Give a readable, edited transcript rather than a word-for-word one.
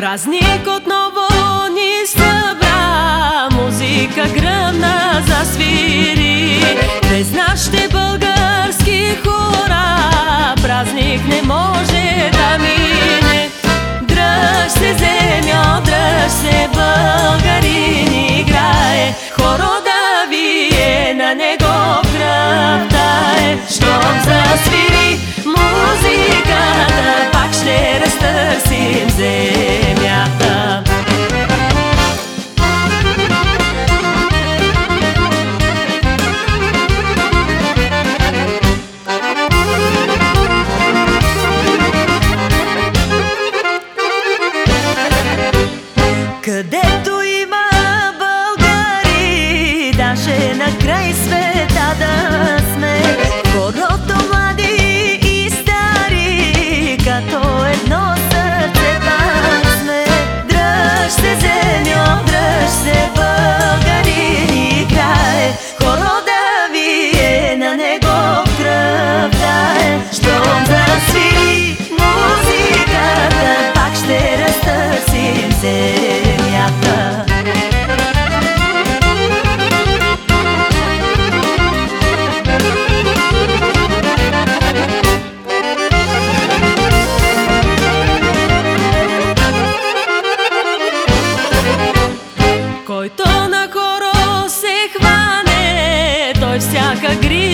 Празник отново ни събра, музика гръмна засвири. Без нашите български хора празник не може да мине. Дръж се, земя, дръж се, българин играе, хоро да вие на негов гръб тае. Щом засвири музиката, пак ще разтърсим земята. Където има българи, даже на край света да сме, хорото млади и стари, като едно сърце пак сме. Дръж се, земя, дръж се, българин играе, хоро да вие на негов гръб тае. Щом засвири музиката, пак ще разтърсим земята. Който на хоро се хване, той всяка грижа